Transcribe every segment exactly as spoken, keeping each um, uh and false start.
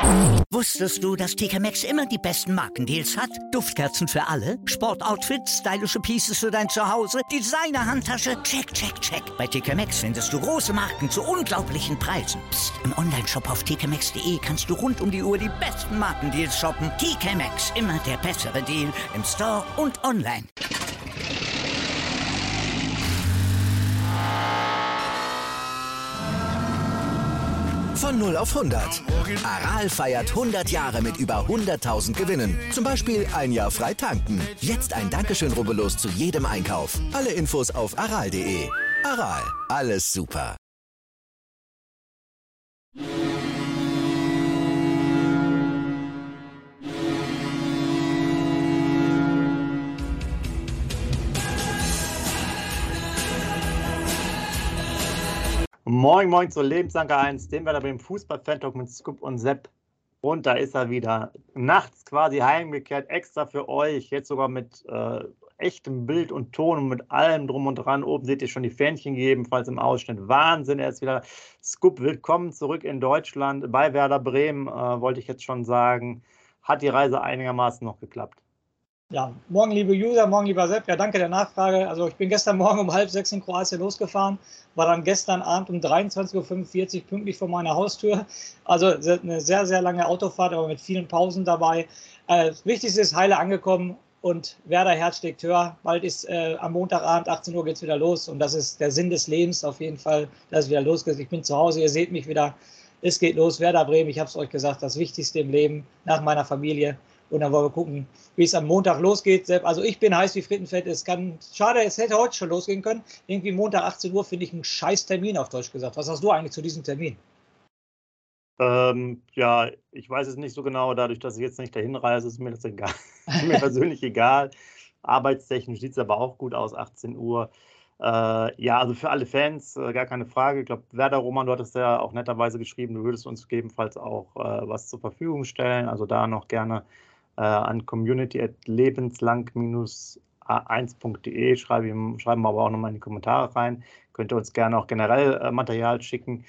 Wusstest du, dass T K Maxx immer die besten Markendeals hat? Duftkerzen für alle, Sportoutfits, stylische Pieces für dein Zuhause, Designer-Handtasche, check, check, check. Bei T K Maxx findest du große Marken zu unglaublichen Preisen. Psst. Im Onlineshop auf t k maxx punkt d e kannst du rund um die Uhr die besten Markendeals shoppen. T K Maxx, immer der bessere Deal im Store und online. Von null auf hundert. Aral feiert hundert Jahre mit über hunderttausend Gewinnen. Zum Beispiel ein Jahr frei tanken. Jetzt ein Dankeschön, rubbellos zu jedem Einkauf. Alle Infos auf aral punkt de. Aral, alles super. Moin, moin zur Lebensanker eins, dem Werder Bremen Fußball-Fan-Talk mit Scoop und Sepp. Und da ist er wieder. Nachts quasi heimgekehrt, extra für euch. Jetzt sogar mit äh, echtem Bild und Ton und mit allem drum und dran. Oben seht ihr schon die Fähnchen gegebenenfalls im Ausschnitt. Wahnsinn, er ist wieder. Scoop, willkommen zurück in Deutschland. Bei Werder Bremen, äh, wollte ich jetzt schon sagen. Hat die Reise einigermaßen noch geklappt? Ja, morgen liebe User, morgen lieber Sepp. Ja, danke der Nachfrage. Also ich bin gestern Morgen um halb sechs in Kroatien losgefahren, war dann gestern Abend um dreiundzwanzig Uhr fünfundvierzig pünktlich vor meiner Haustür. Also eine sehr, sehr lange Autofahrt, aber mit vielen Pausen dabei. Äh, das Wichtigste ist heile angekommen und Werder Herz schlägt höher. Bald ist äh, am Montagabend, achtzehn Uhr geht es wieder los und das ist der Sinn des Lebens auf jeden Fall, dass es wieder losgeht. Ich bin zu Hause, ihr seht mich wieder. Es geht los, Werder Bremen, ich habe es euch gesagt, das Wichtigste im Leben nach meiner Familie. Und dann wollen wir gucken, wie es am Montag losgeht. Also ich bin heiß wie Frittenfett. Es kann, schade, es hätte heute schon losgehen können. Irgendwie Montag achtzehn Uhr finde ich einen scheiß Termin auf Deutsch gesagt. Was hast du eigentlich zu diesem Termin? Ähm, ja, ich weiß es nicht so genau. Dadurch, dass ich jetzt nicht dahin reise, ist mir das egal. Ist mir persönlich egal. Arbeitstechnisch sieht es aber auch gut aus, achtzehn Uhr. Äh, ja, also für alle Fans, äh, gar keine Frage. Ich glaube, Werder, Roman, du hattest ja auch netterweise geschrieben, du würdest uns gegebenenfalls auch äh, was zur Verfügung stellen. Also da noch gerne äh, an community at lebenslang a eins punkt de schreiben, schreiben wir aber auch nochmal in die Kommentare rein. Könnt ihr uns gerne auch generell äh, Material schicken.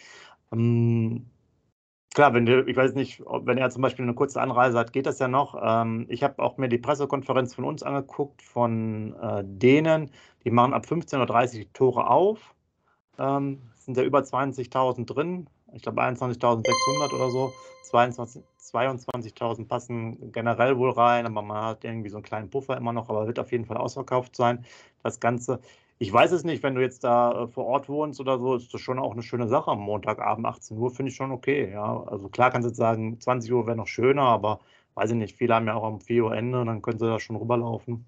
Ähm, Klar, wenn du, ich weiß nicht, ob, wenn er zum Beispiel eine kurze Anreise hat, geht das ja noch. Ähm, ich habe auch mir die Pressekonferenz von uns angeguckt, von äh, denen, die machen ab fünfzehn Uhr dreißig die Tore auf. Ähm, es sind ja über zwanzigtausend drin, ich glaube einundzwanzigtausendsechshundert oder so. zweiundzwanzig, zweiundzwanzigtausend passen generell wohl rein, aber man hat irgendwie so einen kleinen Puffer immer noch, aber wird auf jeden Fall ausverkauft sein, das Ganze. Ich weiß es nicht, wenn du jetzt da äh, vor Ort wohnst oder so, ist das schon auch eine schöne Sache am Montagabend, achtzehn Uhr, finde ich schon okay. Ja, also klar kannst du jetzt sagen, zwanzig Uhr wäre noch schöner, aber weiß ich nicht, viele haben ja auch um vier Uhr Ende, dann können sie da schon rüberlaufen.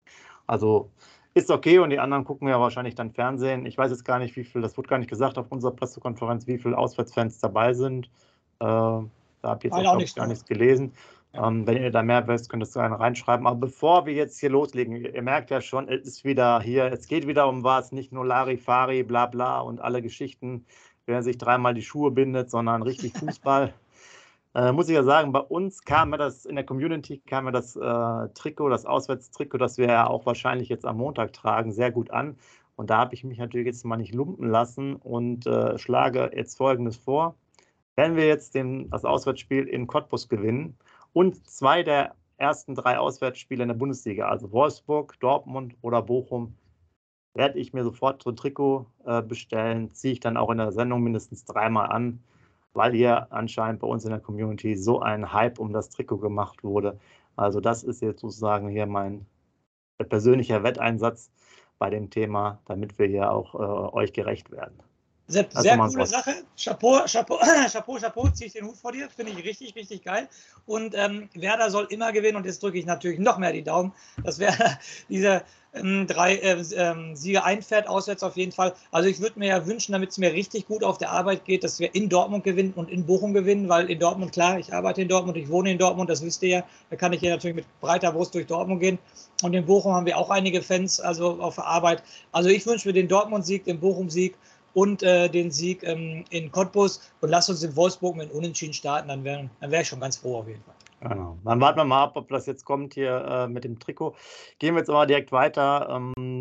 Also ist okay und die anderen gucken ja wahrscheinlich dann Fernsehen. Ich weiß jetzt gar nicht, wie viel, das wurde gar nicht gesagt auf unserer Pressekonferenz, wie viele Auswärtsfans dabei sind. Äh, da habe ich jetzt auch, auch nicht gar nichts gelesen. Ja. Ähm, wenn ihr da mehr wisst, könnt ihr es gerne reinschreiben. Aber bevor wir jetzt hier loslegen, ihr merkt ja schon, es ist wieder hier, es geht wieder um was, nicht nur Larifari, bla bla und alle Geschichten, wer sich dreimal die Schuhe bindet, sondern richtig Fußball. äh, muss ich ja sagen, bei uns kam mir das, in der Community kam mir das äh, Trikot, das Auswärtstrikot, das wir ja auch wahrscheinlich jetzt am Montag tragen, sehr gut an. Und da habe ich mich natürlich jetzt mal nicht lumpen lassen und äh, schlage jetzt Folgendes vor. Wenn wir jetzt den, das Auswärtsspiel in Cottbus gewinnen, und zwei der ersten drei Auswärtsspiele in der Bundesliga, also Wolfsburg, Dortmund oder Bochum, werde ich mir sofort so ein Trikot äh, bestellen, ziehe ich dann auch in der Sendung mindestens dreimal an, weil hier anscheinend bei uns in der Community so ein Hype um das Trikot gemacht wurde. Also das ist jetzt sozusagen hier mein persönlicher Wetteinsatz bei dem Thema, damit wir hier auch äh, euch gerecht werden. Sepp, sehr coole Sache. Chapeau, Chapeau, Chapeau, Chapeau, ziehe ich den Hut vor dir. Finde ich richtig, richtig geil. Und ähm, Werder soll immer gewinnen. Und jetzt drücke ich natürlich noch mehr die Daumen, dass Werder diese ähm, drei äh, ähm, Siege einfährt, auswärts auf jeden Fall. Also ich würde mir ja wünschen, damit es mir richtig gut auf der Arbeit geht, dass wir in Dortmund gewinnen und in Bochum gewinnen. Weil in Dortmund, klar, ich arbeite in Dortmund, ich wohne in Dortmund, das wisst ihr ja. Da kann ich hier natürlich mit breiter Brust durch Dortmund gehen. Und in Bochum haben wir auch einige Fans also auf der Arbeit. Also ich wünsche mir den Dortmund-Sieg, den Bochum-Sieg und äh, den Sieg ähm, in Cottbus und lasst uns in Wolfsburg mit Unentschieden starten, dann wäre dann wär ich schon ganz froh auf jeden Fall. Genau. Dann warten wir mal ab, ob das jetzt kommt hier äh, mit dem Trikot. Gehen wir jetzt aber direkt weiter ähm,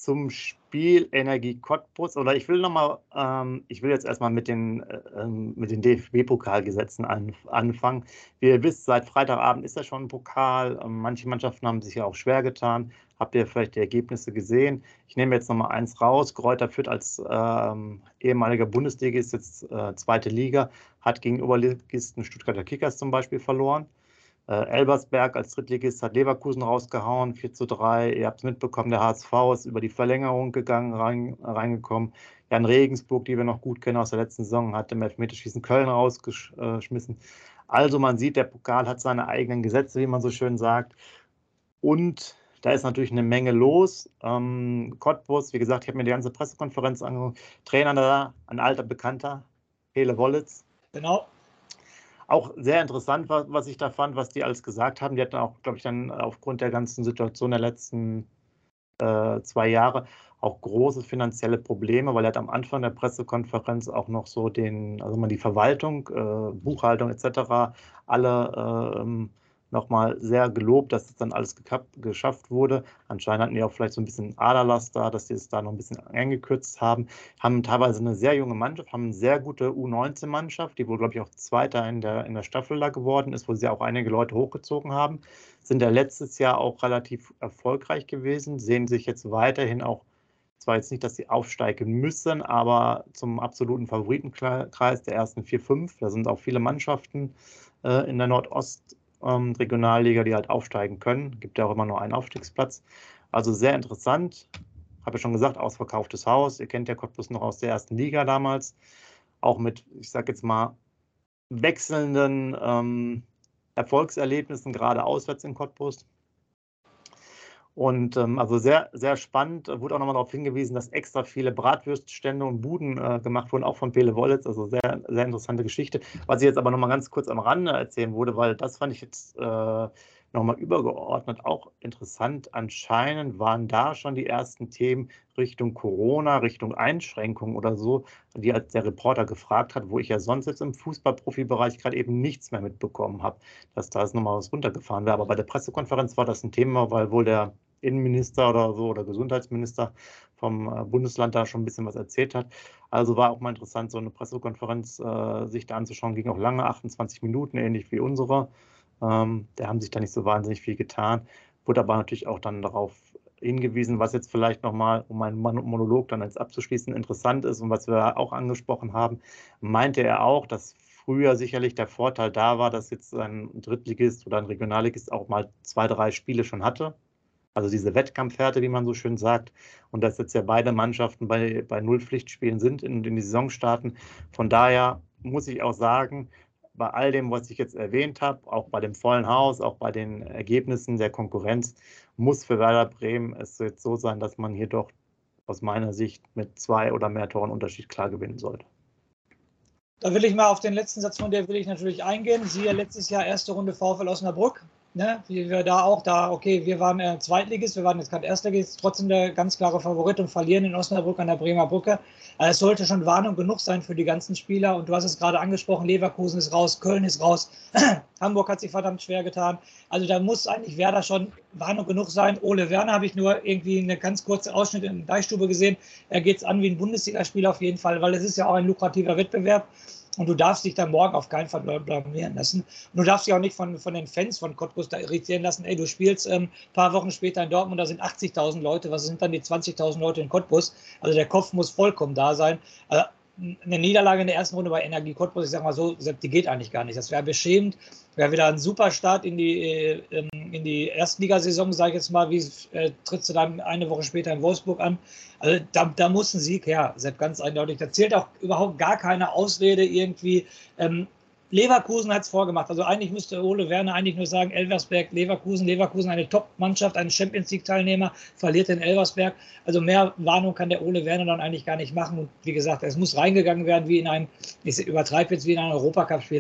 zum Spiel Energie Cottbus, oder ich will nochmal, ähm, ich will jetzt erstmal mit den, äh, mit den D F B-Pokalgesetzen an, anfangen. Wie ihr wisst, seit Freitagabend ist ja schon ein Pokal. Ähm, manche Mannschaften haben sich ja auch schwer getan. Habt ihr vielleicht die Ergebnisse gesehen? Ich nehme jetzt nochmal eins raus. Greuther Fürth als ähm, ehemaliger Bundesligist, jetzt äh, zweite Liga, hat gegen Oberligisten Stuttgarter Kickers zum Beispiel verloren. Äh, Elversberg als Drittligist hat Leverkusen rausgehauen, vier zu drei. Ihr habt es mitbekommen, der H S V ist über die Verlängerung gegangen, rein, reingekommen. Jan Regensburg, die wir noch gut kennen aus der letzten Saison, hat im Elfmeterschießen Köln rausgeschmissen. Also man sieht, der Pokal hat seine eigenen Gesetze, wie man so schön sagt. Und da ist natürlich eine Menge los. Ähm, Cottbus, wie gesagt, ich habe mir die ganze Pressekonferenz angeguckt. Trainer da, ein alter Bekannter, Pele Wollitz. Genau. Auch sehr interessant, was, was ich da fand, was die alles gesagt haben. Die hatten auch, glaube ich, dann aufgrund der ganzen Situation der letzten äh, zwei Jahre auch große finanzielle Probleme, weil er hat am Anfang der Pressekonferenz auch noch so den, also mal die Verwaltung, äh, Buchhaltung et cetera alle äh, nochmal sehr gelobt, dass das dann alles geschafft wurde. Anscheinend hatten die auch vielleicht so ein bisschen Aderlass da, dass die es da noch ein bisschen eingekürzt haben. Haben teilweise eine sehr junge Mannschaft, haben eine sehr gute U neunzehn Mannschaft, die wohl, glaube ich, auch Zweiter in der, in der Staffel da geworden ist, wo sie auch einige Leute hochgezogen haben. Sind ja letztes Jahr auch relativ erfolgreich gewesen, sehen sich jetzt weiterhin auch, zwar jetzt nicht, dass sie aufsteigen müssen, aber zum absoluten Favoritenkreis der ersten vier, fünf. Da sind auch viele Mannschaften äh, in der Nordost- Ähm, Regionalliga, die halt aufsteigen können. Gibt ja auch immer nur einen Aufstiegsplatz. Also sehr interessant. Habe ja schon gesagt, ausverkauftes Haus. Ihr kennt ja Cottbus noch aus der ersten Liga damals. Auch mit, ich sage jetzt mal, wechselnden ähm, Erfolgserlebnissen, gerade auswärts in Cottbus. Und ähm, also sehr, sehr spannend. Wurde auch nochmal darauf hingewiesen, dass extra viele Bratwürststände und Buden äh, gemacht wurden, auch von Pele Wollitz. Also sehr, sehr interessante Geschichte. Was ich jetzt aber nochmal ganz kurz am Rande erzählen würde, weil das fand ich jetzt äh, nochmal übergeordnet auch interessant. Anscheinend waren da schon die ersten Themen Richtung Corona, Richtung Einschränkungen oder so, die als der Reporter gefragt hat, wo ich ja sonst jetzt im Fußballprofibereich gerade eben nichts mehr mitbekommen habe, dass da jetzt nochmal was runtergefahren wäre. Aber bei der Pressekonferenz war das ein Thema, weil wohl der Innenminister oder so oder Gesundheitsminister vom Bundesland da schon ein bisschen was erzählt hat. Also war auch mal interessant, so eine Pressekonferenz äh, sich da anzuschauen. Ging auch lange, achtundzwanzig Minuten, ähnlich wie unsere. Ähm, da haben sich da nicht so wahnsinnig viel getan. Wurde aber natürlich auch dann darauf hingewiesen, was jetzt vielleicht nochmal, um meinen Monolog dann jetzt abzuschließen, interessant ist und was wir auch angesprochen haben, meinte er auch, dass früher sicherlich der Vorteil da war, dass jetzt ein Drittligist oder ein Regionalligist auch mal zwei, drei Spiele schon hatte. Also diese Wettkampfhärte, wie man so schön sagt. Und dass jetzt ja beide Mannschaften bei, bei null Pflichtspielen sind in, in die Saison starten. Von daher muss ich auch sagen, bei all dem, was ich jetzt erwähnt habe, auch bei dem vollen Haus, auch bei den Ergebnissen der Konkurrenz, muss für Werder Bremen es jetzt so sein, dass man hier doch aus meiner Sicht mit zwei oder mehr Toren Unterschied klar gewinnen sollte. Da will ich mal auf den letzten Satz von dir will ich natürlich eingehen. Siehe letztes Jahr erste Runde VfL Osnabrück. Ne, wie wir da auch da, okay, wir waren äh, Zweitligist, wir waren jetzt kein Erstligist, trotzdem der ganz klare Favorit und verlieren in Osnabrück an der Bremer Brücke. Also es sollte schon Warnung genug sein für die ganzen Spieler. Und du hast es gerade angesprochen, Leverkusen ist raus, Köln ist raus, Hamburg hat sich verdammt schwer getan. Also da muss eigentlich Werder schon Warnung genug sein. Ole Werner habe ich nur irgendwie eine ganz kurze Ausschnitt in der Deichstube gesehen. Er geht es an wie ein Bundesligaspieler auf jeden Fall, weil es ist ja auch ein lukrativer Wettbewerb. Und du darfst dich dann morgen auf keinen Fall blamieren lassen. Und du darfst dich auch nicht von, von den Fans von Cottbus da irritieren lassen. Ey, du spielst ein ähm, paar Wochen später in Dortmund, da sind achtzigtausend Leute. Was sind dann die zwanzigtausend Leute in Cottbus? Also der Kopf muss vollkommen da sein. Also eine Niederlage in der ersten Runde bei Energie Cottbus, ich sag mal so, die geht eigentlich gar nicht. Das wäre beschämend. Wäre wieder ein super Start in die, äh, in die Erstligasaison, sage ich jetzt mal. Wie äh, trittst du dann eine Woche später in Wolfsburg an? Also da, da muss ein Sieg her, Sepp, ganz eindeutig. Da zählt auch überhaupt gar keine Ausrede irgendwie. Ähm, Leverkusen hat es vorgemacht. Also eigentlich müsste Ole Werner eigentlich nur sagen, Elversberg, Leverkusen, Leverkusen eine Top-Mannschaft, ein Champions-League-Teilnehmer, verliert in Elversberg. Also mehr Warnung kann der Ole Werner dann eigentlich gar nicht machen. Und wie gesagt, es muss reingegangen werden wie in ein, ich übertreibe jetzt, wie in ein Europacup-Spiel.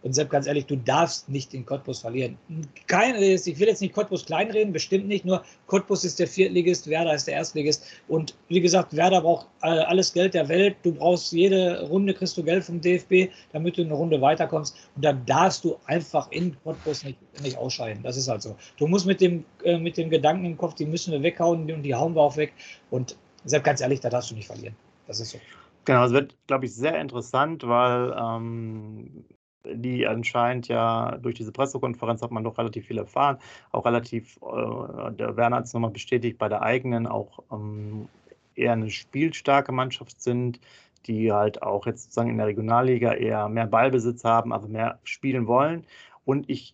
Und Sepp, ganz ehrlich, du darfst nicht in Cottbus verlieren. Kein, ich will jetzt nicht Cottbus kleinreden, bestimmt nicht, nur Cottbus ist der Viertligist, Werder ist der Erstligist. Und wie gesagt, Werder braucht alles Geld der Welt. Du brauchst jede Runde, kriegst du Geld vom D F B, damit du eine Runde weiterkommst. Und dann darfst du einfach in Cottbus nicht, nicht ausscheiden. Das ist halt so. Du musst mit dem, äh, mit dem Gedanken im Kopf, die müssen wir weghauen und die hauen wir auch weg. Und Sepp, ganz ehrlich, da darfst du nicht verlieren. Das ist so. Genau, es wird, glaube ich, sehr interessant, weil ähm, die anscheinend ja durch diese Pressekonferenz hat man doch relativ viel erfahren, auch relativ, äh, der Werner hat es nochmal bestätigt, bei der eigenen auch ähm, eher eine spielstarke Mannschaft sind, die halt auch jetzt sozusagen in der Regionalliga eher mehr Ballbesitz haben, also mehr spielen wollen. Und ich,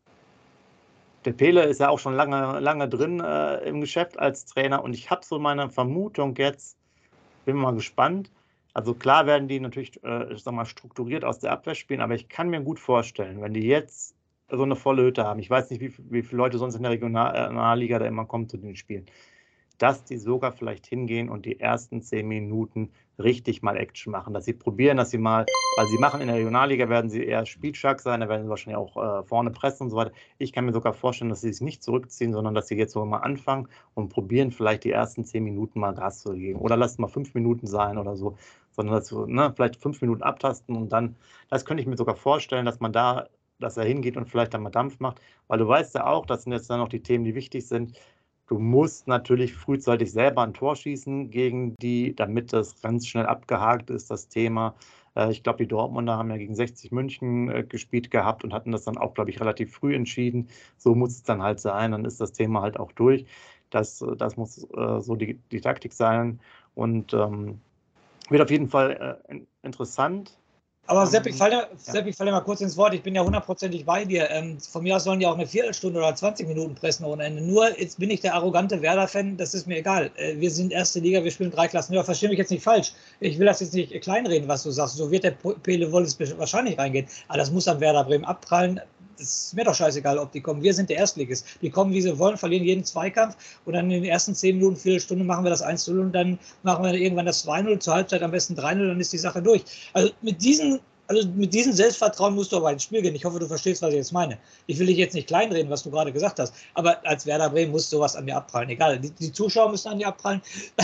der Pele ist ja auch schon lange, lange drin äh, im Geschäft als Trainer und ich habe so meine Vermutung jetzt, bin mal gespannt. Also klar werden die natürlich, äh, ich sag mal, strukturiert aus der Abwehr spielen, aber ich kann mir gut vorstellen, wenn die jetzt so eine volle Hütte haben, ich weiß nicht, wie, wie viele Leute sonst in der Regionalliga da immer kommen zu den Spielen, dass die sogar vielleicht hingehen und die ersten zehn Minuten richtig mal Action machen, dass sie probieren, dass sie mal, weil sie machen in der Regionalliga, werden sie eher spielstark sein, da werden sie wahrscheinlich auch äh, vorne pressen und so weiter. Ich kann mir sogar vorstellen, dass sie sich nicht zurückziehen, sondern dass sie jetzt so mal anfangen und probieren, vielleicht die ersten zehn Minuten mal Gas zu geben. Oder lasst mal fünf Minuten sein oder so, sondern dass wir, ne, vielleicht fünf Minuten abtasten und dann, das könnte ich mir sogar vorstellen, dass man da, dass er hingeht und vielleicht dann mal Dampf macht, weil du weißt ja auch, das sind jetzt dann noch die Themen, die wichtig sind. Du musst natürlich frühzeitig selber ein Tor schießen gegen die, damit das ganz schnell abgehakt ist, das Thema. Ich glaube, die Dortmunder haben ja gegen sechzig München gespielt gehabt und hatten das dann auch, glaube ich, relativ früh entschieden. So muss es dann halt sein, dann ist das Thema halt auch durch. Das, das muss äh, so die, die Taktik sein und ähm, wird auf jeden Fall äh, interessant. Aber Sepp, ich falle ja. fall dir mal kurz ins Wort. Ich bin ja hundertprozentig bei dir. Ähm, von mir aus sollen die auch eine Viertelstunde oder zwanzig Minuten pressen ohne Ende. Nur jetzt bin ich der arrogante Werder-Fan, das ist mir egal. Äh, wir sind erste Liga, wir spielen drei Klassen höher. Verstehe mich jetzt nicht falsch. Ich will das jetzt nicht kleinreden, was du sagst. So wird der Pele Wolles wahrscheinlich reingehen. Aber das muss an Werder Bremen abprallen. Das ist mir doch scheißegal, ob die kommen. Wir sind der Erstligist. Die kommen, wie sie wollen, verlieren jeden Zweikampf und dann in den ersten zehn Minuten, Viertelstunde machen wir das eins zu null und dann machen wir irgendwann das zwei null, zur Halbzeit am besten drei null, dann ist die Sache durch. Also mit diesen, also mit diesem Selbstvertrauen musst du aber ins Spiel gehen. Ich hoffe, du verstehst, was ich jetzt meine. Ich will dich jetzt nicht kleinreden, was du gerade gesagt hast, aber als Werder Bremen muss sowas an dir abprallen. Egal, die, die Zuschauer müssen an dir abprallen.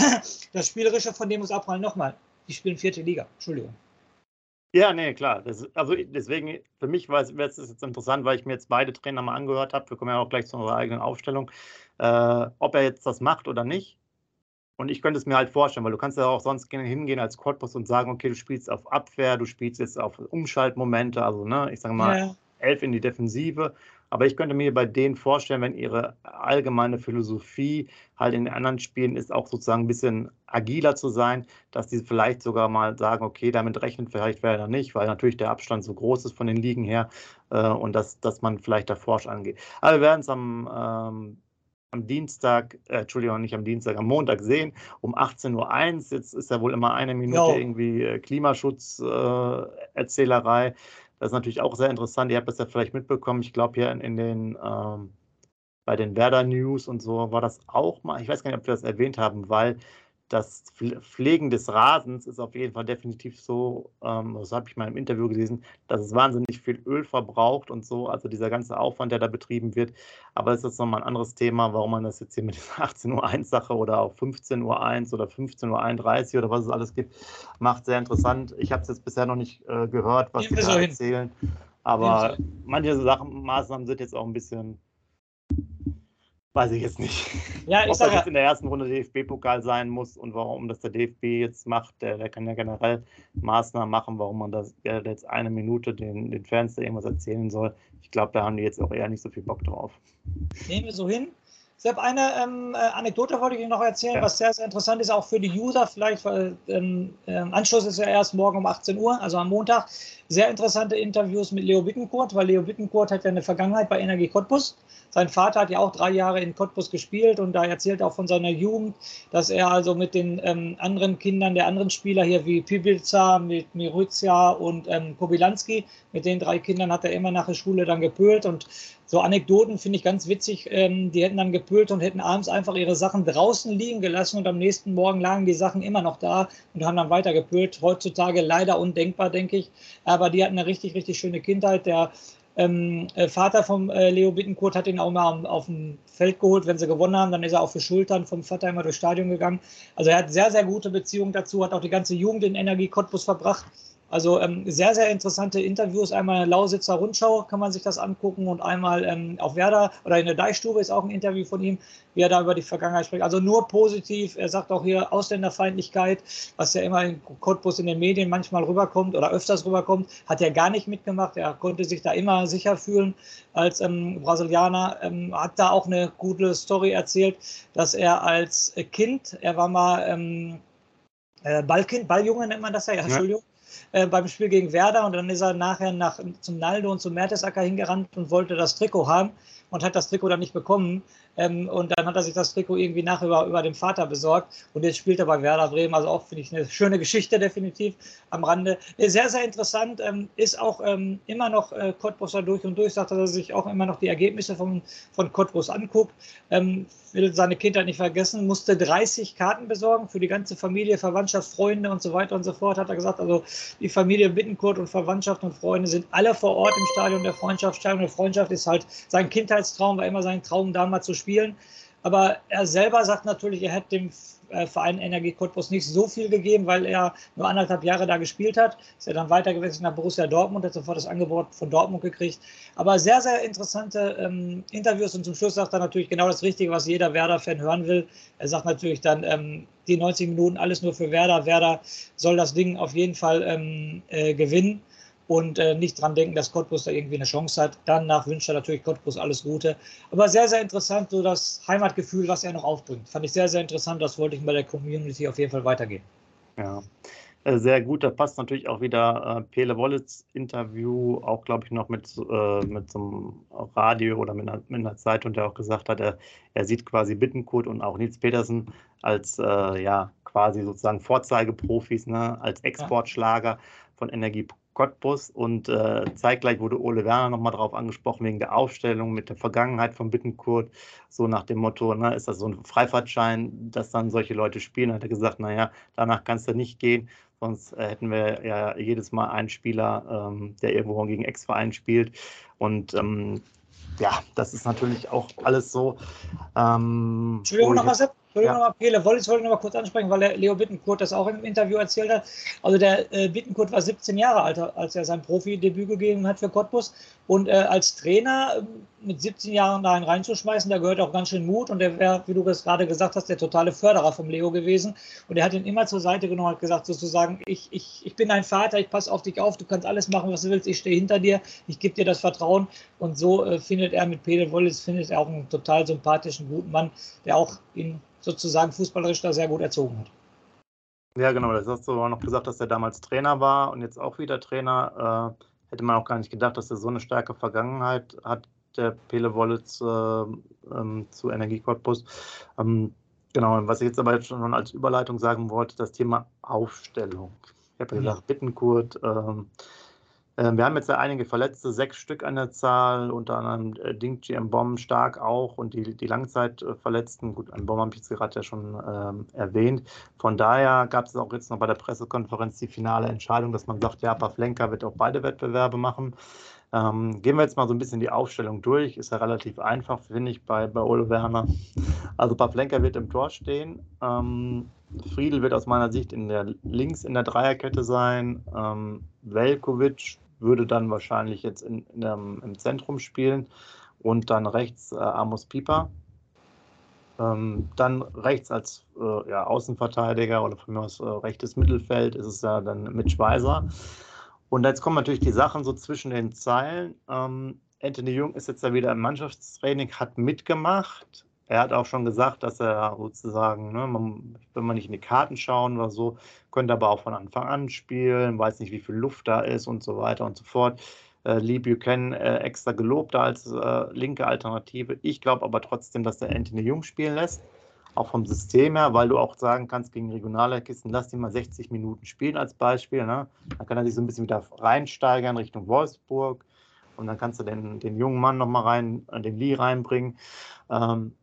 Das Spielerische von dem muss abprallen. Nochmal, die spielen vierte Liga. Entschuldigung. Ja, nee, klar. Das, also deswegen, für mich wäre es jetzt interessant, weil ich mir jetzt beide Trainer mal angehört habe. Wir kommen ja auch gleich zu unserer eigenen Aufstellung, äh, ob er jetzt das macht oder nicht. Und ich könnte es mir halt vorstellen, weil du kannst ja auch sonst hingehen als Cottbus und sagen, okay, du spielst auf Abwehr, du spielst jetzt auf Umschaltmomente, also ne, ich sage mal, ja. elf in die Defensive. Aber ich könnte mir bei denen vorstellen, wenn ihre allgemeine Philosophie halt in den anderen Spielen ist, auch sozusagen ein bisschen agiler zu sein, dass die vielleicht sogar mal sagen, okay, damit rechnet vielleicht Werder nicht, weil natürlich der Abstand so groß ist von den Ligen her äh, und dass, dass man vielleicht davor schon angeht. Aber wir werden es am, ähm, am Dienstag, äh, Entschuldigung, nicht am Dienstag, am Montag sehen, um achtzehn Uhr eins. Jetzt ist ja wohl immer eine Minute no. irgendwie äh, Klimaschutz-Erzählerei. Äh, Das ist natürlich auch sehr interessant. Ihr habt das ja vielleicht mitbekommen. Ich glaube, hier in, in den, ähm, bei den Werder News und so war das auch mal, ich weiß gar nicht, ob wir das erwähnt haben, weil das Pflegen des Rasens ist auf jeden Fall definitiv so, ähm, das habe ich mal im Interview gelesen, dass es wahnsinnig viel Öl verbraucht und so, also dieser ganze Aufwand, der da betrieben wird. Aber das ist jetzt nochmal ein anderes Thema, warum man das jetzt hier mit dieser achtzehn Uhr eins Sache oder auch fünfzehn Uhr eins oder fünfzehn Uhr einunddreißig oder was es alles gibt, macht sehr interessant. Ich habe es jetzt bisher noch nicht äh, gehört, was sie da erzählen, aber manche Sachen, Maßnahmen sind jetzt auch ein bisschen, weiß ich jetzt nicht, ja, ich ob das jetzt in der ersten Runde D F B-Pokal sein muss und warum das der D F B jetzt macht. Der, der kann ja generell Maßnahmen machen, warum man das der jetzt eine Minute den, den Fans da irgendwas erzählen soll. Ich glaube, da haben die jetzt auch eher nicht so viel Bock drauf. Nehmen wir so hin. Sepp, eine ähm, Anekdote wollte ich Ihnen noch erzählen, ja. was sehr, sehr interessant ist, auch für die User vielleicht, weil ähm, Anschluss ist ja erst morgen um achtzehn Uhr, also am Montag. Sehr interessante Interviews mit Leo Bittencourt, weil Leo Bittencourt hat ja eine Vergangenheit bei Energie Cottbus. Sein Vater hat ja auch drei Jahre in Cottbus gespielt und da erzählt er auch von seiner Jugend, dass er also mit den ähm, anderen Kindern der anderen Spieler hier wie Pibica, mit Mirucia und ähm, Kobylanski, mit den drei Kindern hat er immer nach der Schule dann gepölt und so Anekdoten finde ich ganz witzig. Ähm, die hätten dann gepölt gepült und hätten abends einfach ihre Sachen draußen liegen gelassen und am nächsten Morgen lagen die Sachen immer noch da und haben dann weiter gepült. Heutzutage leider undenkbar, denke ich. Aber die hatten eine richtig, richtig schöne Kindheit. Der ähm, äh, Vater vom äh, Leo Bittencourt hat ihn auch mal auf dem Feld geholt, wenn sie gewonnen haben. Dann ist er auf die Schultern vom Vater immer durchs Stadion gegangen. Also er hat sehr, sehr gute Beziehungen dazu, hat auch die ganze Jugend in Energie Cottbus verbracht. Also ähm, sehr, sehr interessante Interviews. Einmal in der Lausitzer Rundschau kann man sich das angucken und einmal ähm, auf Werder oder in der Deichstube ist auch ein Interview von ihm, wie er da über die Vergangenheit spricht. Also nur positiv. Er sagt auch hier Ausländerfeindlichkeit, was ja immer in Cottbus in den Medien manchmal rüberkommt oder öfters rüberkommt, hat er gar nicht mitgemacht. Er konnte sich da immer sicher fühlen als ähm, Brasilianer. Ähm, hat da auch eine gute Story erzählt, dass er als Kind, er war mal ähm, äh, Ballkind, Balljunge nennt man das ja, ja, Entschuldigung. Äh, beim Spiel gegen Werder und dann ist er nachher nach, zum Naldo und zum Mertesacker hingerannt und wollte das Trikot haben und hat das Trikot dann nicht bekommen. Ähm, und dann hat er sich das Trikot irgendwie nach über, über den Vater besorgt und jetzt spielt er bei Werder Bremen. Also auch, finde ich, eine schöne Geschichte definitiv am Rande. Sehr, sehr interessant. Ähm, ist auch ähm, immer noch äh, Cottbuser durch und durch, sagt, dass er sich auch immer noch die Ergebnisse von, von Cottbus anguckt. Ähm, will seine Kindheit nicht vergessen, musste dreißig Karten besorgen für die ganze Familie, Verwandtschaft, Freunde und so weiter und so fort, hat er gesagt. Also die Familie Bittencourt und Verwandtschaft und Freunde sind alle vor Ort im Stadion der Freundschaft. Stadion der Freundschaft ist halt sein Kindheitstraum, war immer sein Traum, da mal zu spielen. Aber er selber sagt natürlich, er hätte dem Verein Energie Cottbus nicht so viel gegeben, weil er nur anderthalb Jahre da gespielt hat. Ist er dann weitergewechselt nach Borussia Dortmund, hat sofort das Angebot von Dortmund gekriegt. Aber sehr, sehr interessante ähm, Interviews und zum Schluss sagt er natürlich genau das Richtige, was jeder Werder-Fan hören will. Er sagt natürlich dann, ähm, die neunzig Minuten alles nur für Werder. Werder soll das Ding auf jeden Fall ähm, äh, gewinnen. Und äh, nicht dran denken, dass Cottbus da irgendwie eine Chance hat. Danach wünscht er natürlich Cottbus alles Gute. Aber sehr, sehr interessant, so das Heimatgefühl, was er noch aufbringt. Fand ich sehr, sehr interessant. Das wollte ich bei der Community auf jeden Fall weitergeben. Ja, äh, sehr gut. Da passt natürlich auch wieder äh, Pele Wollitz Interview, auch glaube ich noch mit, äh, mit so einem Radio oder mit einer, mit einer Zeitung, der auch gesagt hat, er, er sieht quasi Bittencourt und auch Nils Petersen als äh, ja quasi sozusagen Vorzeigeprofis, ne, als Exportschlager von Energie Cottbus und äh, zeitgleich wurde Ole Werner nochmal drauf angesprochen, wegen der Aufstellung mit der Vergangenheit von Bittencourt, so nach dem Motto, ne, ist das so ein Freifahrtschein, dass dann solche Leute spielen, hat er gesagt, naja, danach kannst du nicht gehen, sonst äh, hätten wir ja jedes Mal einen Spieler, ähm, der irgendwo gegen Ex-Verein spielt und ähm, ja, das ist natürlich auch alles so. Ähm, Entschuldigung nochmal, Sepp. Entschuldigung ja. nochmal, Pele Wollitz wollte ich noch mal kurz ansprechen, weil der Leo Bittencourt das auch im Interview erzählt hat. Also der äh, Bittencourt war siebzehn Jahre alt, als er sein Profidebüt gegeben hat für Cottbus. Und äh, als Trainer äh, mit siebzehn Jahren da einen reinzuschmeißen, da gehört auch ganz schön Mut. Und der wäre, wie du das gerade gesagt hast, der totale Förderer vom Leo gewesen. Und er hat ihn immer zur Seite genommen und hat gesagt, sozusagen, ich, ich, ich bin dein Vater, ich passe auf dich auf, du kannst alles machen, was du willst, ich stehe hinter dir, ich gebe dir das Vertrauen. Und so äh, findet er mit Pele Wollitz, findet er auch einen total sympathischen, guten Mann, der auch ihn sozusagen fußballerisch da sehr gut erzogen hat. Ja, genau, das hast du auch noch gesagt, dass er damals Trainer war und jetzt auch wieder Trainer. Äh, hätte man auch gar nicht gedacht, dass er so eine starke Vergangenheit hat, der Pele Wollitz äh, ähm, zu Energie Cottbus. Ähm, genau, was ich jetzt aber jetzt schon als Überleitung sagen wollte, das Thema Aufstellung. Ich habe ja gesagt, Bittencourt, ähm, wir haben jetzt ja einige Verletzte, sechs Stück an der Zahl, unter anderem äh, Dingchi Mbom stark auch und die, die Langzeitverletzten. Gut, Mbom habe ich jetzt gerade ja schon ähm, erwähnt. Von daher gab es auch jetzt noch bei der Pressekonferenz die finale Entscheidung, dass man sagt, ja, Pavlenka wird auch beide Wettbewerbe machen. Ähm, gehen wir jetzt mal so ein bisschen die Aufstellung durch. Ist ja relativ einfach, finde ich, bei, bei Ole Werner. Also Pavlenka wird im Tor stehen. Ähm, Friedl wird aus meiner Sicht in der, links in der Dreierkette sein. Ähm, Veljković würde dann wahrscheinlich jetzt in, in der, im Zentrum spielen und dann rechts äh, Amos Pieper. Ähm, dann rechts als äh, ja, Außenverteidiger oder von mir aus äh, rechtes Mittelfeld ist es ja dann mit Schweizer. Und jetzt kommen natürlich die Sachen so zwischen den Zeilen. Ähm, Anthony Jung ist jetzt ja wieder im Mannschaftstraining, hat mitgemacht. Er hat auch schon gesagt, dass er sozusagen, ne, man, wenn man nicht in die Karten schauen oder so, könnte aber auch von Anfang an spielen, weiß nicht, wie viel Luft da ist und so weiter und so fort. Äh, Lee Buchanan äh, extra gelobt als äh, linke Alternative. Ich glaube aber trotzdem, dass der Anthony Jung spielen lässt, auch vom System her, weil du auch sagen kannst, gegen Regionalligisten, lass ihn mal sechzig Minuten spielen als Beispiel. Ne? Dann kann er sich so ein bisschen wieder reinsteigern Richtung Wolfsburg und dann kannst du den, den jungen Mann nochmal rein, den Lee reinbringen. Ähm,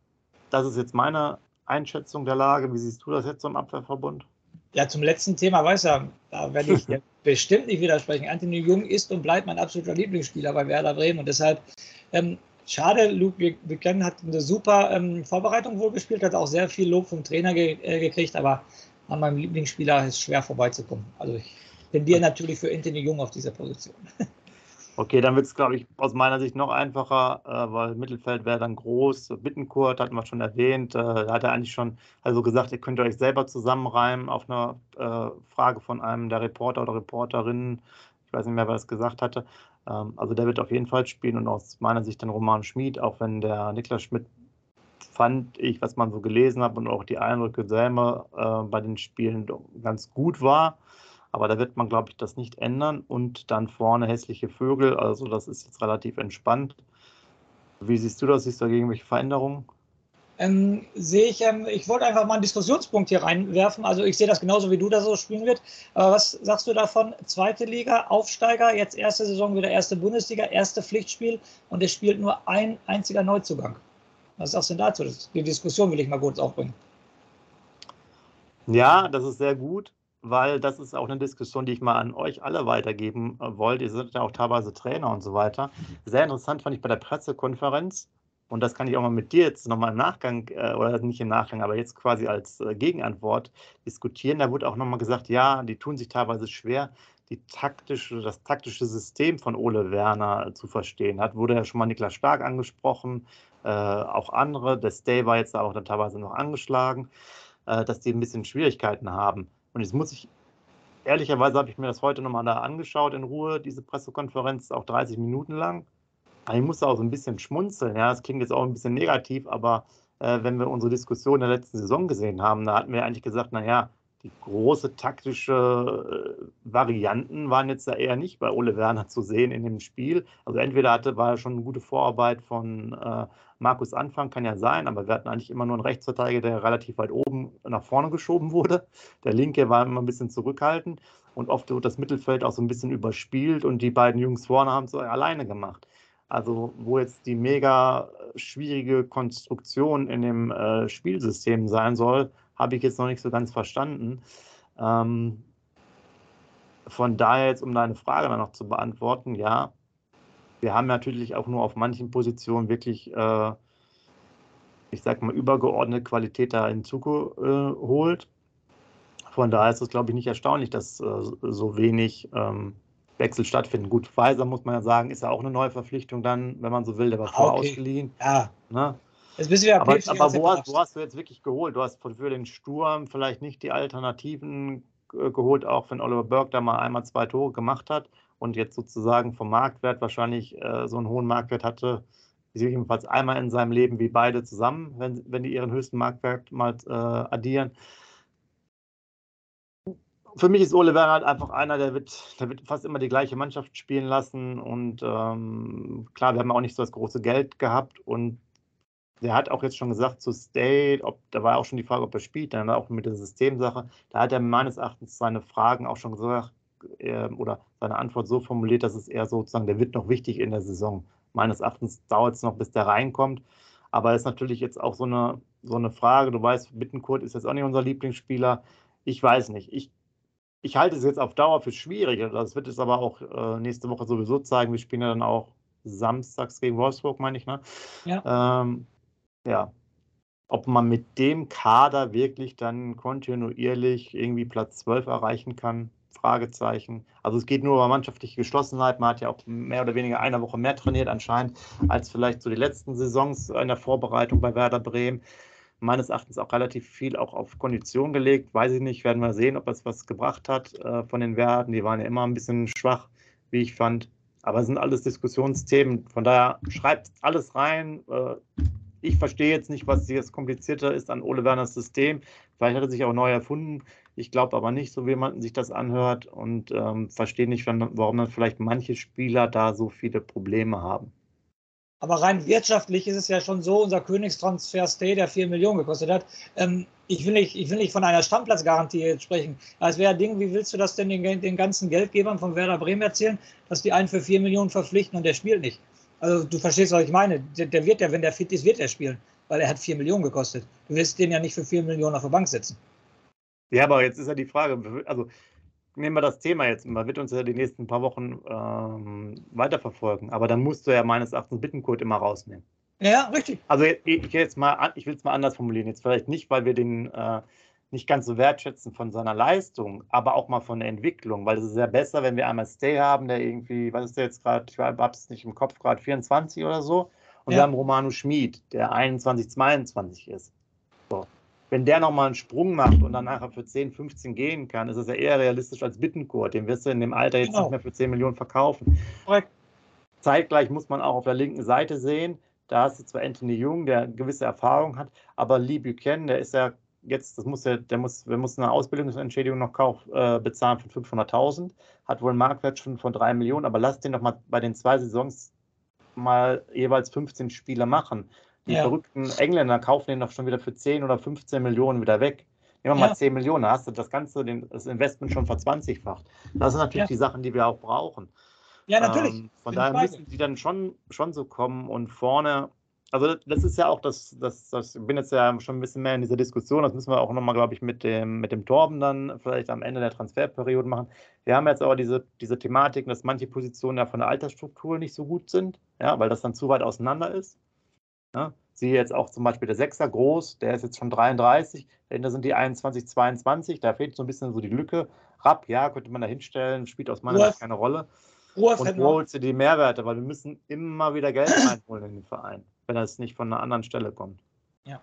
das ist jetzt meine Einschätzung der Lage. Wie siehst du das jetzt im Abwehrverbund? Ja, zum letzten Thema weiß er, da werde ich bestimmt nicht widersprechen. Anthony Jung ist und bleibt mein absoluter Lieblingsspieler bei Werder Bremen und deshalb ähm, schade, Luke Buchanan hat eine super ähm, Vorbereitung wohl gespielt, hat auch sehr viel Lob vom Trainer ge äh, gekriegt, aber an meinem Lieblingsspieler ist es schwer vorbeizukommen. Also ich tendiere natürlich für Anthony Jung auf dieser Position. Okay, dann wird es, glaube ich, aus meiner Sicht noch einfacher, äh, weil Mittelfeld wäre dann groß. Bittencourt hatten wir schon erwähnt. Äh, da hat er eigentlich schon also gesagt, ihr könnt euch selber zusammenreimen auf eine äh, Frage von einem der Reporter oder Reporterinnen. Ich weiß nicht mehr, wer das gesagt hatte. Ähm, also der wird auf jeden Fall spielen und aus meiner Sicht dann Roman Schmid, auch wenn der Niklas Schmidt, fand ich, was man so gelesen hat und auch die Eindrücke selber äh, bei den Spielen ganz gut war. Aber da wird man, glaube ich, das nicht ändern. Und dann vorne hässliche Vögel. Also das ist jetzt relativ entspannt. Wie siehst du das? Siehst du da irgendwelche Veränderungen? Ähm, sehe ich, ähm, ich wollte einfach mal einen Diskussionspunkt hier reinwerfen. Also ich sehe das genauso, wie du das so spielen wird. Aber was sagst du davon? Zweite Liga, Aufsteiger, jetzt erste Saison wieder erste Bundesliga, erste Pflichtspiel und es spielt nur ein einziger Neuzugang. Was sagst du denn dazu? Die Diskussion will ich mal kurz aufbringen. Ja, das ist sehr gut. Weil das ist auch eine Diskussion, die ich mal an euch alle weitergeben äh, wollte. Ihr seid ja auch teilweise Trainer und so weiter. Sehr interessant fand ich bei der Pressekonferenz, und das kann ich auch mal mit dir jetzt nochmal im Nachgang, äh, oder nicht im Nachgang, aber jetzt quasi als äh, Gegenantwort diskutieren. Da wurde auch nochmal gesagt, ja, die tun sich teilweise schwer, die taktische, das taktische System von Ole Werner äh, zu verstehen. Hat wurde ja schon mal Niklas Stark angesprochen, äh, auch andere. Der Stay war jetzt auch dann teilweise noch angeschlagen, äh, dass die ein bisschen Schwierigkeiten haben. Und jetzt muss ich, ehrlicherweise habe ich mir das heute nochmal da angeschaut in Ruhe, diese Pressekonferenz, auch dreißig Minuten lang. Aber ich musste auch so ein bisschen schmunzeln. Ja, das klingt jetzt auch ein bisschen negativ, aber äh, wenn wir unsere Diskussion der letzten Saison gesehen haben, da hatten wir eigentlich gesagt, naja, die große taktische äh, Varianten waren jetzt da eher nicht bei Ole Werner zu sehen in dem Spiel. Also entweder hatte, war ja schon eine gute Vorarbeit von äh, Markus Anfang, kann ja sein, aber wir hatten eigentlich immer nur einen Rechtsverteidiger, der relativ weit oben nach vorne geschoben wurde. Der linke war immer ein bisschen zurückhaltend und oft wird das Mittelfeld auch so ein bisschen überspielt und die beiden Jungs vorne haben es so alleine gemacht. Also wo jetzt die mega schwierige Konstruktion in dem äh, Spielsystem sein soll, habe ich jetzt noch nicht so ganz verstanden. Ähm, von daher jetzt, um deine Frage dann noch zu beantworten, ja, wir haben natürlich auch nur auf manchen Positionen wirklich, äh, ich sag mal, übergeordnete Qualität da hinzugeholt. Von daher ist es, glaube ich, nicht erstaunlich, dass äh, so wenig ähm, Wechsel stattfinden. Gut, Weiser, muss man ja sagen, ist ja auch eine neue Verpflichtung dann, wenn man so will, der war vorher okay. ausgeliehen. Ja. Ne? Jetzt bist du ja aber aber wo, hast, wo hast du jetzt wirklich geholt? Du hast für den Sturm vielleicht nicht die Alternativen äh, geholt, auch wenn Oliver Burke da mal einmal zwei Tore gemacht hat und jetzt sozusagen vom Marktwert wahrscheinlich äh, so einen hohen Marktwert hatte, jedenfalls einmal in seinem Leben wie beide zusammen, wenn, wenn die ihren höchsten Marktwert mal äh, addieren. Für mich ist Ole Werner halt einfach einer, der wird, der wird fast immer die gleiche Mannschaft spielen lassen und ähm, klar, wir haben auch nicht so das große Geld gehabt und der hat auch jetzt schon gesagt zu Stay, ob, da war auch schon die Frage, ob er spielt, dann auch mit der Systemsache, da hat er meines Erachtens seine Fragen auch schon gesagt äh, oder seine Antwort so formuliert, dass es eher sozusagen, der wird noch wichtig in der Saison. Meines Erachtens dauert es noch, bis der reinkommt, aber es ist natürlich jetzt auch so eine, so eine Frage, du weißt, Bittencourt ist jetzt auch nicht unser Lieblingsspieler, ich weiß nicht, ich Ich halte es jetzt auf Dauer für schwierig. Das wird es aber auch äh, nächste Woche sowieso zeigen. Wir spielen ja dann auch samstags gegen Wolfsburg, meine ich, ne? Ja. Ähm, ja. Ob man mit dem Kader wirklich dann kontinuierlich irgendwie Platz zwölf erreichen kann, Fragezeichen. Also es geht nur über mannschaftliche Geschlossenheit. Man hat ja auch mehr oder weniger eine Woche mehr trainiert anscheinend, als vielleicht so die letzten Saisons in der Vorbereitung bei Werder Bremen. Meines Erachtens auch relativ viel auch auf Kondition gelegt. Weiß ich nicht, werden wir sehen, ob es was gebracht hat äh, von den Werten. Die waren ja immer ein bisschen schwach, wie ich fand. Aber es sind alles Diskussionsthemen. Von daher schreibt alles rein. Äh, ich verstehe jetzt nicht, was jetzt komplizierter ist an Ole Werners System. Vielleicht hat er sich auch neu erfunden. Ich glaube aber nicht, so wie man sich das anhört. Und ähm, verstehe nicht, warum dann vielleicht manche Spieler da so viele Probleme haben. Aber rein wirtschaftlich ist es ja schon so, unser Königstransfer Stay, der vier Millionen gekostet hat. Ähm, ich, will nicht, ich will nicht von einer Stammplatzgarantie jetzt sprechen. Das wäre ein Ding, wie willst du das denn den, den ganzen Geldgebern von Werder Bremen erzählen, dass die einen für vier Millionen verpflichten und der spielt nicht? Also du verstehst, was ich meine. Der, der wird ja, wenn der fit ist, wird er spielen. weil er hat vier Millionen gekostet. Du wirst den ja nicht für vier Millionen auf der Bank setzen. Ja, aber jetzt ist ja die Frage, also nehmen wir das Thema jetzt, man wird uns ja die nächsten paar Wochen ähm, weiterverfolgen, aber dann musst du ja meines Erachtens Bittencourt immer rausnehmen. Ja, richtig. Also ich, ich, jetzt mal, ich will es mal anders formulieren, jetzt vielleicht nicht, weil wir den äh, nicht ganz so wertschätzen von seiner Leistung, aber auch mal von der Entwicklung, weil es ist ja besser, wenn wir einmal Stay haben, der irgendwie, was ist der jetzt gerade, ich habe es nicht im Kopf, gerade vierundzwanzig oder so, und Ja. wir haben Romano Schmid, der einundzwanzig, zweiundzwanzig ist. So. Wenn der nochmal einen Sprung macht und dann nachher für zehn, fünfzehn gehen kann, ist es ja eher realistisch als Bittencourt. Den wirst du in dem Alter jetzt Genau. nicht mehr für zehn Millionen verkaufen. Korrekt. Zeitgleich muss man auch auf der linken Seite sehen, da hast du zwar Anthony Jung, der gewisse Erfahrung hat, aber Lee Buchanan, der ist ja jetzt, das muss ja, der muss, wir mussten eine Ausbildungsentschädigung noch kauf, äh, bezahlen von fünfhunderttausend, hat wohl einen Marktwert schon von drei Millionen, aber lass den doch mal bei den zwei Saisons mal jeweils fünfzehn Spiele machen. Die Ja. verrückten Engländer kaufen den doch schon wieder für zehn oder fünfzehn Millionen wieder weg. Nehmen wir Ja. mal zehn Millionen, da hast du das Ganze, den, das Investment schon verzwanzigfacht. Das sind natürlich Ja. die Sachen, die wir auch brauchen. Ja, natürlich. Ähm, von Bin ich daher bei müssen die dann schon, schon so kommen und vorne, also das ist ja auch das, das, das, ich bin jetzt ja schon ein bisschen mehr in dieser Diskussion, das müssen wir auch nochmal, glaube ich, mit dem, mit dem Torben dann vielleicht am Ende der Transferperiode machen. Wir haben jetzt aber diese, diese Thematik, dass manche Positionen ja von der Altersstruktur nicht so gut sind, ja, weil das dann zu weit auseinander ist. Ja, siehe jetzt auch zum Beispiel der Sechser Groß, der ist jetzt schon dreiunddreißig, dahinter sind die einundzwanzig, zweiundzwanzig, da fehlt so ein bisschen so die Lücke. Rapp, ja, könnte man da hinstellen, spielt aus meiner Ruhe. Sicht keine Rolle. Ruhe Und hätten wo wir. holst du die Mehrwerte? Weil wir müssen immer wieder Geld reinholen in den Verein, wenn das nicht von einer anderen Stelle kommt. Ja.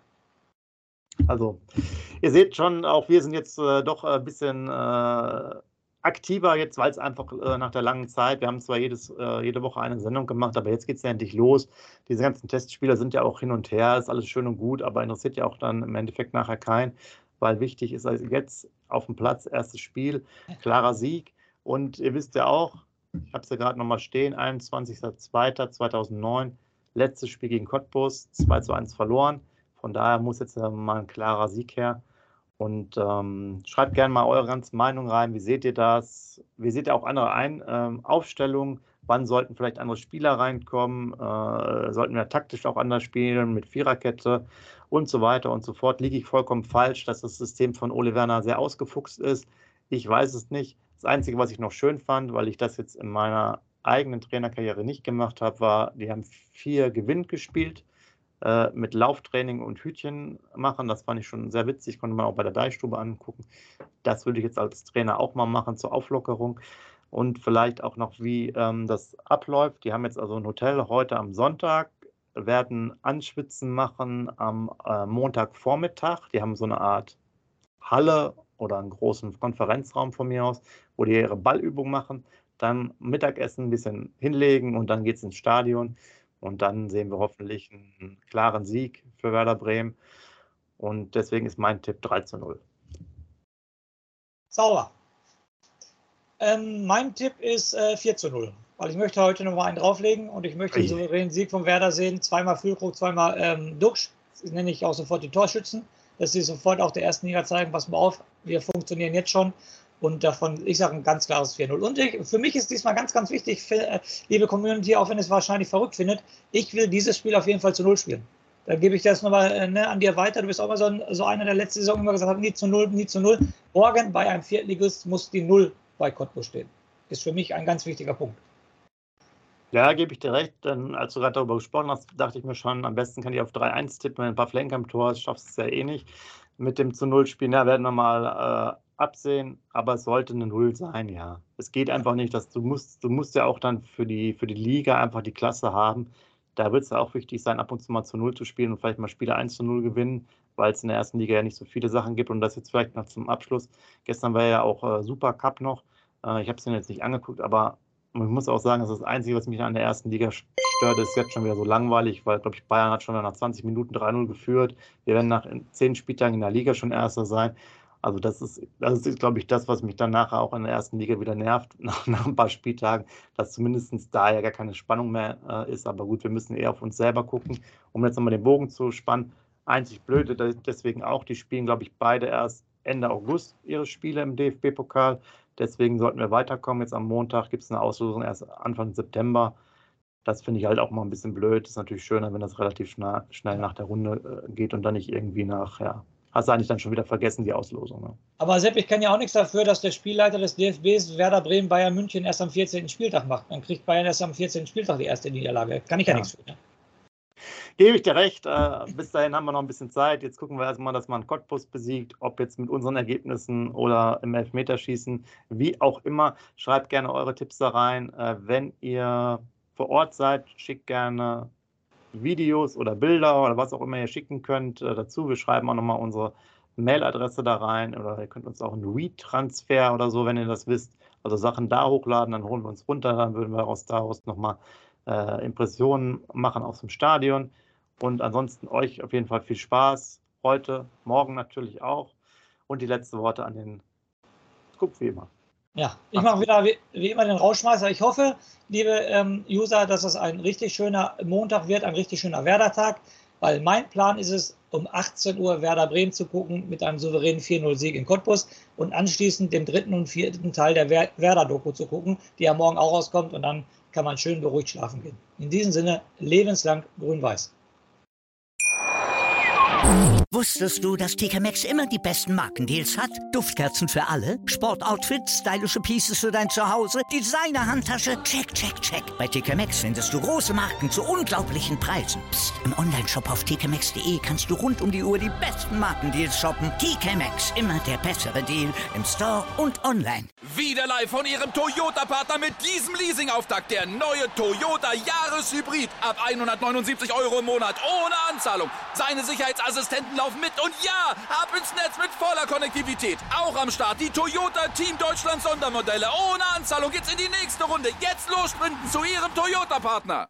Also, ihr seht schon, auch wir sind jetzt äh, doch ein bisschen äh, aktiver jetzt, weil es einfach äh, nach der langen Zeit, wir haben zwar jedes, äh, jede Woche eine Sendung gemacht, aber jetzt geht es ja endlich los. Diese ganzen Testspieler sind ja auch hin und her, ist alles schön und gut, aber interessiert ja auch dann im Endeffekt nachher keinen, weil wichtig ist also jetzt auf dem Platz, erstes Spiel, klarer Sieg. Und ihr wisst ja auch, ich habe es ja gerade nochmal stehen, einundzwanzigster zweiter zweitausendneun, letztes Spiel gegen Cottbus, zwei zu eins verloren. Von daher muss jetzt mal ein klarer Sieg her. Und ähm, schreibt gerne mal eure ganze Meinung rein. Wie seht ihr das? Wie seht ihr auch andere Ein ähm, Aufstellungen? Wann sollten vielleicht andere Spieler reinkommen? Äh, sollten wir taktisch auch anders spielen mit Viererkette und so weiter und so fort? Liege ich vollkommen falsch, dass das System von Ole Werner sehr ausgefuchst ist? Ich weiß es nicht. Das Einzige, was ich noch schön fand, weil ich das jetzt in meiner eigenen Trainerkarriere nicht gemacht habe, war, die haben vier Gewinn gespielt. Mit Lauftraining und Hütchen machen. Das fand ich schon sehr witzig, konnte man auch bei der Deichstube angucken. Das würde ich jetzt als Trainer auch mal machen zur Auflockerung und vielleicht auch noch, wie ähm, das abläuft. Die haben jetzt also ein Hotel heute am Sonntag, werden Anschwitzen machen am äh, Montagvormittag. Die haben so eine Art Halle oder einen großen Konferenzraum von mir aus, wo die ihre Ballübung machen, dann Mittagessen ein bisschen hinlegen und dann geht es ins Stadion. Und dann sehen wir hoffentlich einen klaren Sieg für Werder Bremen. Und deswegen ist mein Tipp drei zu null. Sauber. Ähm, mein Tipp ist äh, vier zu null. Weil ich möchte heute noch mal einen drauflegen und ich möchte den souveränen Sieg von Werder sehen. Zweimal Füllkrug, zweimal ähm, Duxch. Das nenne ich auch sofort die Torschützen. Dass sie sofort auch der ersten Liga zeigen, pass mal auf, wir funktionieren jetzt schon. Und davon, ich sage ein ganz klares vier null. Und ich, für mich ist diesmal ganz, ganz wichtig, für, äh, liebe Community, auch wenn es wahrscheinlich verrückt findet, ich will dieses Spiel auf jeden Fall zu null spielen. Dann gebe ich das nochmal äh, ne, an dir weiter. Du bist auch mal so, ein, so einer, der letzte Saison immer gesagt hat, nie zu null, nie zu null. Morgen bei einem Viertligist muss die Null bei Cottbus stehen. Ist für mich ein ganz wichtiger Punkt. Ja, gebe ich dir recht, denn als du gerade darüber gesprochen hast, dachte ich mir schon, am besten kann ich auf drei eins tippen, wenn ein paar Flanker am Tor hast, schaffst du es ja eh nicht. Mit dem zu null spielen, ja, werden wir mal äh, absehen, aber es sollte eine Null sein, ja. Es geht einfach nicht, dass du musst, du musst ja auch dann für die, für die Liga einfach die Klasse haben. Da wird es ja auch wichtig sein, ab und zu mal zu Null zu spielen und vielleicht mal Spiele eins zu null gewinnen, weil es in der ersten Liga ja nicht so viele Sachen gibt. Und das jetzt vielleicht noch zum Abschluss. Gestern war ja auch äh, Supercup noch. Äh, ich habe es mir jetzt nicht angeguckt, aber man muss auch sagen, das ist das Einzige, was mich an der ersten Liga stört, ist jetzt schon wieder so langweilig, weil, glaube ich, Bayern hat schon nach zwanzig Minuten drei null geführt. Wir werden nach zehn Spieltagen in der Liga schon Erster sein. Also das ist, das ist, glaube ich, das, was mich dann nachher auch in der ersten Liga wieder nervt, nach, nach ein paar Spieltagen, dass zumindest da ja gar keine Spannung mehr äh, ist. Aber gut, wir müssen eher auf uns selber gucken, um jetzt nochmal den Bogen zu spannen. Einzig Blöde, deswegen auch, die spielen, glaube ich, beide erst Ende August ihre Spiele im D F B-Pokal. Deswegen sollten wir weiterkommen. Jetzt am Montag gibt es eine Auslosung erst Anfang September. Das finde ich halt auch mal ein bisschen blöd. Ist natürlich schöner, wenn das relativ schnell, schnell nach der Runde äh, geht und dann nicht irgendwie nach, ja, hast du eigentlich dann schon wieder vergessen, die Auslosung. Ne? Aber Sepp, ich kann ja auch nichts dafür, dass der Spielleiter des D F Bs Werder Bremen Bayern München erst am vierzehnten Spieltag macht. Dann kriegt Bayern erst am vierzehnten Spieltag die erste Niederlage. Kann ich ja, ja nichts für. Ne? Gebe ich dir recht. Äh, bis dahin haben wir noch ein bisschen Zeit. Jetzt gucken wir erstmal, dass man Cottbus besiegt, ob jetzt mit unseren Ergebnissen oder im Elfmeterschießen, wie auch immer. Schreibt gerne eure Tipps da rein. Äh, wenn ihr vor Ort seid, schickt gerne Videos oder Bilder oder was auch immer ihr schicken könnt äh, dazu. Wir schreiben auch nochmal unsere Mailadresse da rein oder ihr könnt uns auch einen Read-Transfer oder so, wenn ihr das wisst, also Sachen da hochladen, dann holen wir uns runter, dann würden wir aus daraus nochmal äh, Impressionen machen aus dem Stadion. Und ansonsten euch auf jeden Fall viel Spaß heute, morgen natürlich auch und die letzten Worte an den Scoop wie immer. Ja, ich mache wieder wie, wie immer den Rauschmeißer. Ich hoffe, liebe ähm, User, dass es ein richtig schöner Montag wird, ein richtig schöner Werder-Tag, weil mein Plan ist es, um achtzehn Uhr Werder Bremen zu gucken mit einem souveränen vier null Sieg in Cottbus und anschließend den dritten und vierten Teil der Werder-Doku zu gucken, die ja morgen auch rauskommt und dann kann man schön beruhigt schlafen gehen. In diesem Sinne, lebenslang grün-weiß. Wusstest du, dass T K Maxx immer die besten Markendeals hat? Duftkerzen für alle, Sportoutfits, stylische Pieces für dein Zuhause, Designer-Handtasche, check, check, check. Bei T K Maxx findest du große Marken zu unglaublichen Preisen. Psst. Im Onlineshop auf t k maxx punkt de kannst du rund um die Uhr die besten Markendeals shoppen. T K Maxx, immer der bessere Deal im Store und online. Wieder live von Ihrem Toyota-Partner mit diesem Leasing-Auftakt. Der neue Toyota Jahreshybrid. Ab hundertneunundsiebzig Euro im Monat ohne Anzahlung. Seine Sicherheitsassistenten laufen mit und ja, ab ins Netz mit voller Konnektivität. Auch am Start die Toyota Team Deutschland Sondermodelle. Ohne Anzahlung geht's in die nächste Runde. Jetzt los sprinten zu Ihrem Toyota-Partner.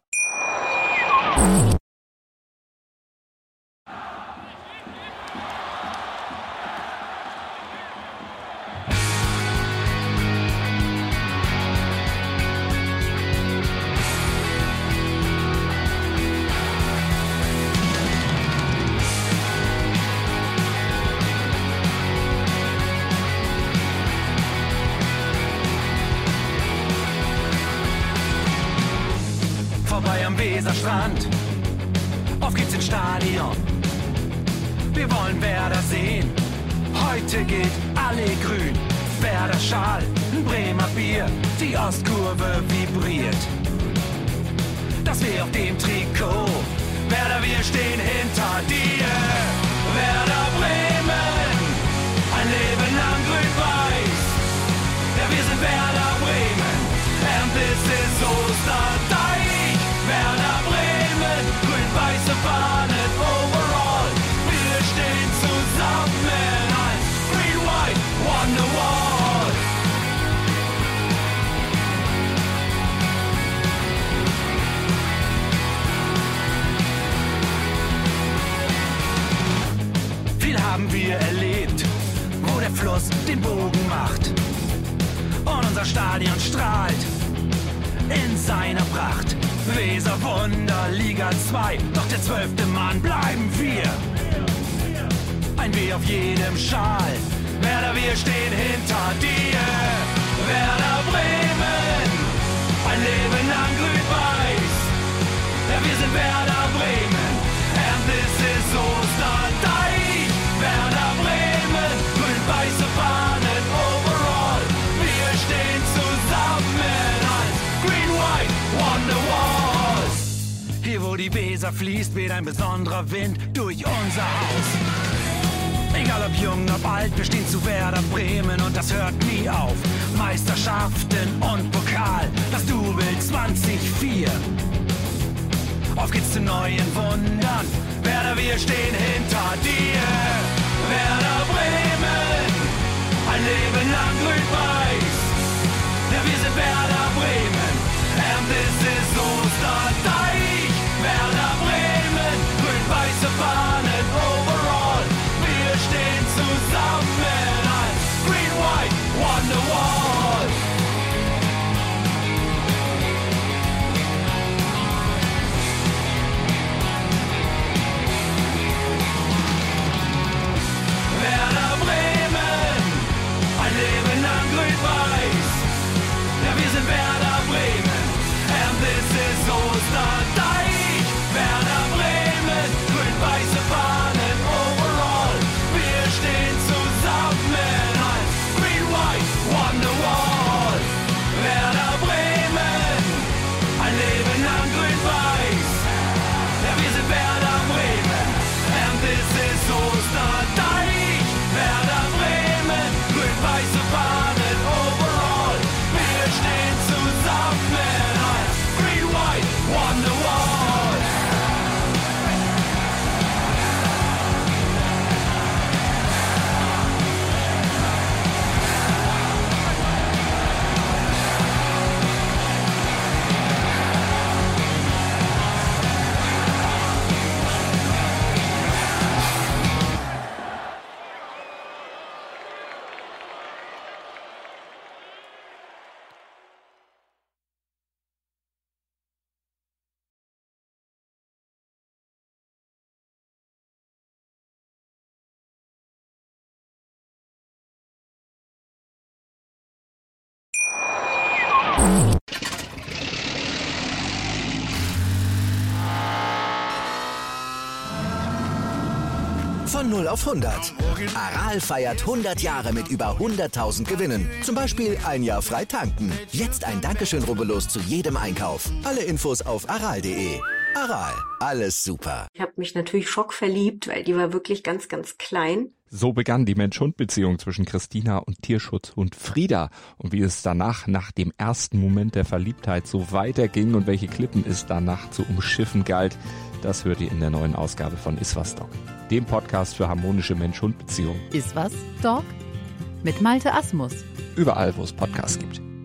Vorbei am Weserstrand, auf geht's ins Stadion. Wir wollen Werder sehen, heute gilt alle grün. Werder Schal, ein Bremer Bier, die Ostkurve vibriert. Das weh auf dem Trikot, Werder, wir stehen hinter dir. Werder Bremen, ein Leben lang grün-weiß. Ja, wir sind Werder Bremen, and this is Osterdeich. Werder Bremen, grün-weiße Fahnen overall. Wir stehen zusammen als Green-White Wonderwall. Viel haben wir erlebt, wo der Fluss den Bogen macht. Und unser Stadion strahlt in seiner Pracht. Weser Wunder, Liga zwei, doch der zwölfte Mann bleiben wir. Ein W auf jedem Schal, Werder, wir stehen hinter dir. Werder Bremen, ein Leben lang grün-weiß. Ja, wir sind Werder Bremen, and this is Osterdeich. Werder Bremen, grün-weiße Fahnen overall. Wir stehen zusammen als Green-White Wonderwall. Hier wo die Weser fließt, weht ein besonderer Wind durch unser Haus. Egal ob jung, ob alt, wir stehen zu Werder Bremen und das hört nie auf. Meisterschaften und Pokal, das Double zwanzig vier. Auf geht's zu neuen Wundern, Werder, wir stehen hinter dir. Werder Bremen, ein Leben lang grün-weiß. Ja, wir sind Werder Bremen, and this is Osterdeich. Werder Bremen, grün-weiße Fahnen overall. Wir stehen zusammen als Green-White Wonderwall. Werder Bremen, ein Leben lang grün-weiß. Ja, wir sind Werder Bremen, and this Von null auf hundert. Aral feiert hundert Jahre mit über hunderttausend Gewinnen. Zum Beispiel ein Jahr frei tanken. Jetzt ein Dankeschön, rubbellos zu jedem Einkauf. Alle Infos auf aral punkt de. Aral, alles super. Ich habe mich natürlich schockverliebt, weil die war wirklich ganz, ganz klein. So begann die Mensch-Hund-Beziehung zwischen Christina und Tierschutzhund Frieda. Und wie es danach, nach dem ersten Moment der Verliebtheit, so weiterging und welche Klippen es danach zu umschiffen galt, das hört ihr in der neuen Ausgabe von Iswas Dog, dem Podcast für harmonische Mensch-Hund-Beziehungen. Iswas Dog? Mit Malte Asmus. Überall, wo es Podcasts gibt.